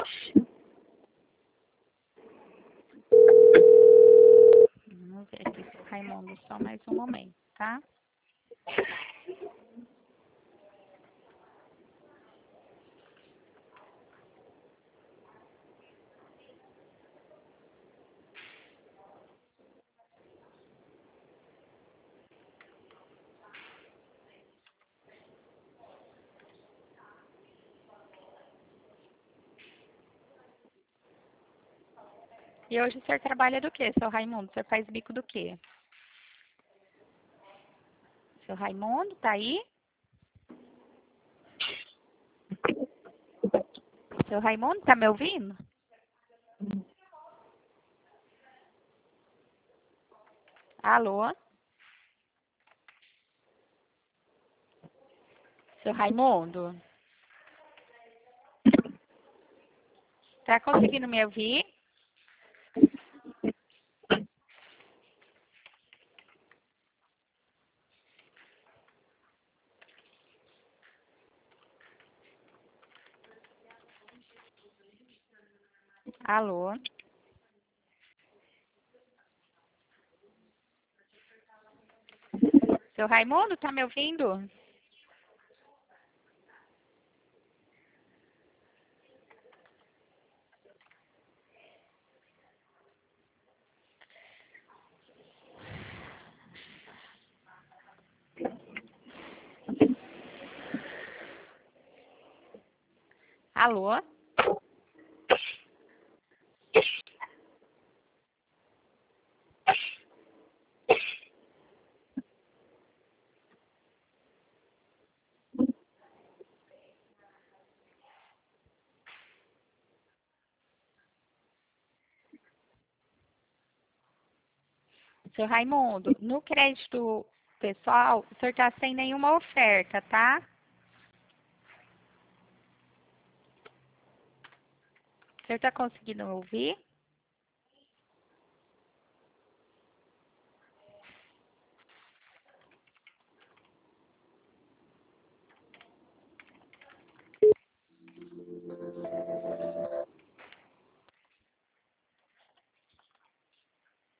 Vamos ver aqui, seu Raimundo, só mais um momento, tá? E hoje o senhor trabalha do quê, seu Raimundo? O senhor faz bico do quê? Seu Raimundo, tá aí? Seu Raimundo, tá me ouvindo? Alô? Seu Raimundo? Tá conseguindo me ouvir? Alô? Seu Raimundo, tá me ouvindo? Alô? Seu Raimundo, no crédito pessoal, o senhor tá sem nenhuma oferta, tá? O senhor tá conseguindo ouvir?